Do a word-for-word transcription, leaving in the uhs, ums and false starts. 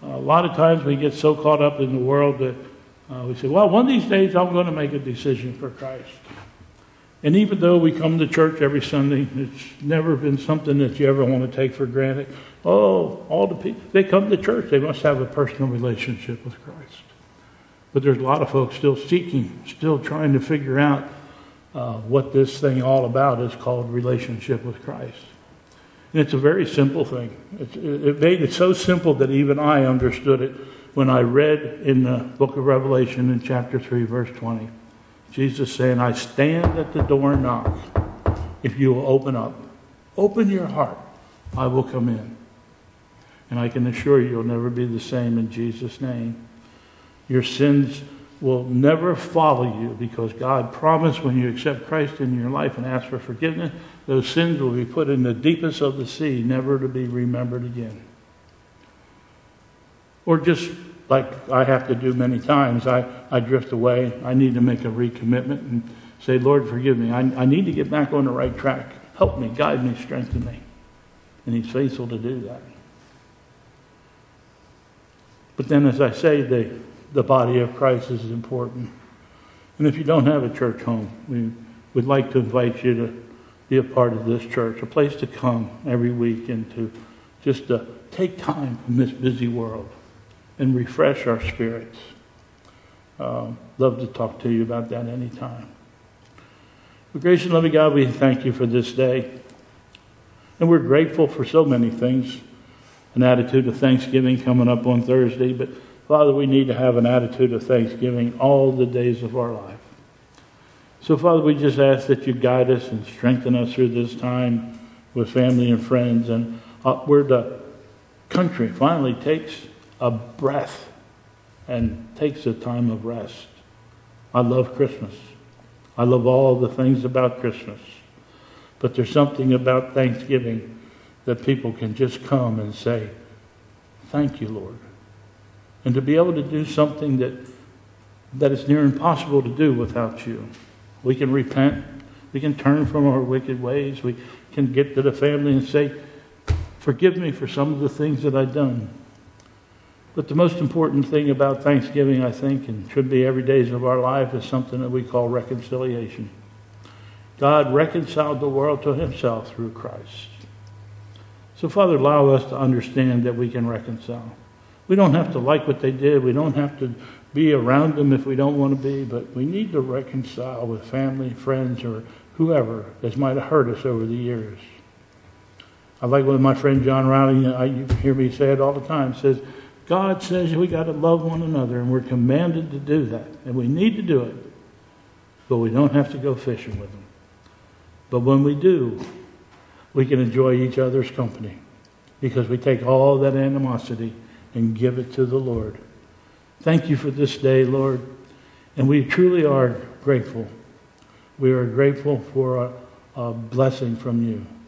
Uh, a lot of times we get so caught up in the world that uh, we say, well, one of these days I'm going to make a decision for Christ. And even though we come to church every Sunday, it's never been something that you ever want to take for granted. Oh, all the people, they come to church, they must have a personal relationship with Christ. But there's a lot of folks still seeking, still trying to figure out uh, what this thing all about is called relationship with Christ. And it's a very simple thing. It's, it made it so simple that even I understood it when I read in the book of Revelation in chapter three, verse twenty. Jesus saying, I stand at the door and knock. If you will open up, open your heart, I will come in. And I can assure you, you'll never be the same in Jesus' name. Your sins will never follow you because God promised when you accept Christ in your life and ask for forgiveness, those sins will be put in the deepest of the sea, never to be remembered again. Or just like I have to do many times, I, I drift away. I need to make a recommitment and say, Lord, forgive me. I, I need to get back on the right track. Help me, guide me, strengthen me. And He's faithful to do that. But then, as I say, the, the body of Christ is important. And if you don't have a church home, we would like to invite you to be a part of this church, a place to come every week and to just to take time from this busy world and refresh our spirits. Uh, love to talk to you about that anytime. But gracious and loving God, we thank you for this day. And we're grateful for so many things. An attitude of thanksgiving coming up on Thursday. But Father, we need to have an attitude of thanksgiving all the days of our life. So Father, we just ask that you guide us and strengthen us through this time with family and friends. And uh, where the country finally takes a breath and takes a time of rest. I love Christmas. I love all the things about Christmas. But there's something about Thanksgiving that people can just come and say, thank you, Lord. And to be able to do something that that is near impossible to do without you. We can repent. We can turn from our wicked ways. We can get to the family and say, forgive me for some of the things that I've done. But the most important thing about Thanksgiving, I think, and should be every days of our life, is something that we call reconciliation. God reconciled the world to Himself through Christ. So, Father, allow us to understand that we can reconcile. We don't have to like what they did. We don't have to be around them if we don't want to be, but we need to reconcile with family, friends, or whoever that might have hurt us over the years. I like what my friend John Riley, I, you hear me say it all the time, says, God says we got to love one another, and we're commanded to do that. And we need to do it, but we don't have to go fishing with them. But when we do, we can enjoy each other's company because we take all that animosity and give it to the Lord. Thank you for this day, Lord. And we truly are grateful. We are grateful for a, a blessing from you.